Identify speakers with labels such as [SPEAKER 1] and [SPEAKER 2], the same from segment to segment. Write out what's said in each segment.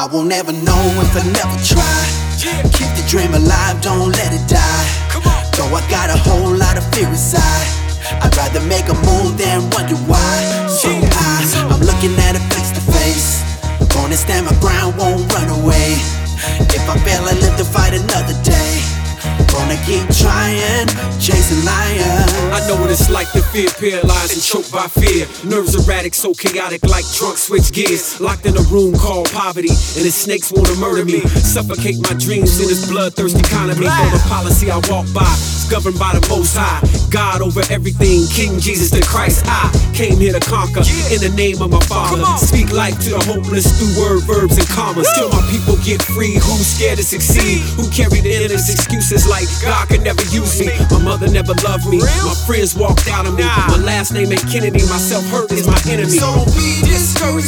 [SPEAKER 1] I won't ever know if I never try. Keep the dream alive, don't let it die. Though I got a whole lot of fear inside, I'd rather make a move than wonder why. So I'm looking at it face to face. Gonna stand my ground, won't run away. If I fail, I live to fight another day. Gonna keep trying, chasing lions.
[SPEAKER 2] I know what it's like to feel paralyzed and choked by fear. Nerves erratic, so chaotic like drunk switch gears. Locked in a room called poverty, and the snakes wanna murder me. Suffocate my dreams in this bloodthirsty economy. For the policy I walk by is governed by the Most High. God over everything, King Jesus the Christ. I came here to conquer in the name of my Father. Speak life to the hopeless through word, verbs, and commas. Till my people get free, who's scared to succeed, who carry the endless excuses like God could never use me. My mother never loved me, my friends walked out on me. My last name ain't Kennedy, my self-hurt is my enemy.
[SPEAKER 3] So don't be discouraged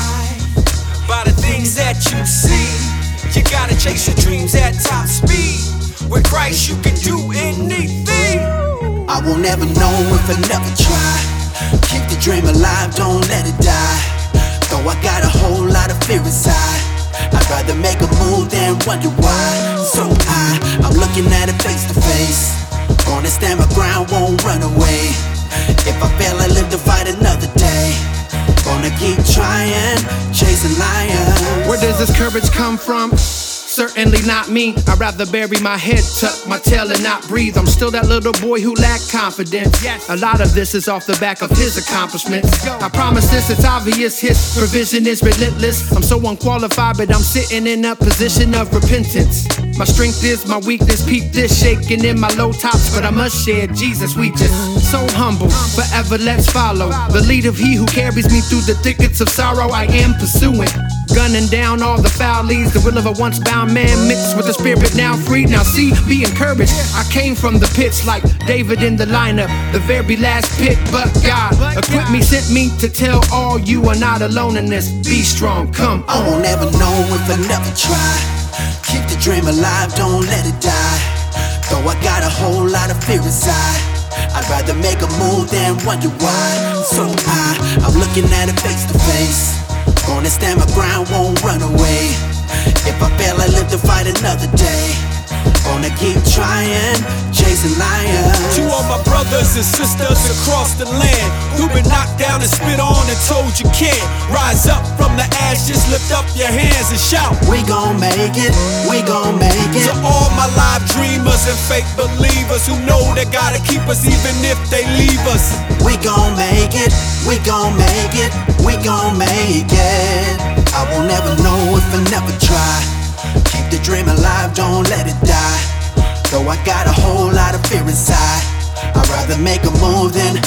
[SPEAKER 3] by the things that you see. You gotta chase your dreams at top speed. With Christ you can do anything.
[SPEAKER 1] I won't ever know if I never try. Keep the dream alive, don't let it die. Though I got a whole lot of fear inside, I'd rather make a move than wonder why. So I'm looking at it face to face. Gonna stand my ground, won't run away. If I fail, I live to fight another day. Gonna keep trying, chasing lions.
[SPEAKER 4] Where does this courage come from? Certainly not me. I'd rather bury my head, tuck my tail and not breathe. I'm still that little boy who lacked confidence. A lot of this is off the back of his accomplishments. I promise this, it's obvious, his provision is relentless. I'm so unqualified, but I'm sitting in a position of repentance. My strength is my weakness, peep this, shaking in my low tops, but I must share Jesus, we just so humble. Forever let's follow the lead of he who carries me through the thickets of sorrow. I am pursuing, gunning down all the foul leads. The will of a once bound man mixed with the spirit now freed. Now see, be encouraged. I came from the pits like David in the lineup, the very last pit, but God equipped me, sent me to tell all you are not alone in this. Be strong, come on.
[SPEAKER 1] I won't ever know if I never try. Keep the dream alive, don't let it die. Though I got a whole lot of fear inside, I'd rather make a move than wonder why. So I'm looking at it face to face. Gonna stand my ground, won't run away. If I fail, I live to fight another day. Gonna keep trying, chasing lions.
[SPEAKER 2] To all my brothers and sisters across the land who've been knocked down and spit on and told you can't rise up from the ashes, lift up your hands and shout,
[SPEAKER 1] we gon' make it, we gon' make it.
[SPEAKER 2] To all my live dreamers and fake believers who know they gotta keep us even if they leave us.
[SPEAKER 1] We gon' make it, we gon' make it, we gon' make it. I will never know if I never try. Keep the dream alive, don't let it die. Though I got a whole lot of fear inside, I'd rather make a move than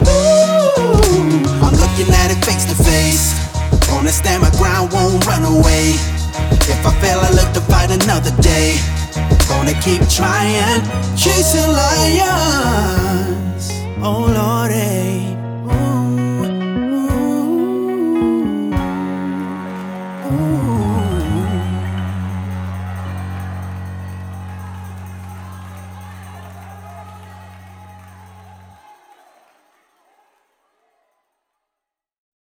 [SPEAKER 1] I'm looking at it face to face. Gonna stand my ground, won't run away. If I fail, I live to fight another day. Gonna keep trying, chasing lions. Oh Lord,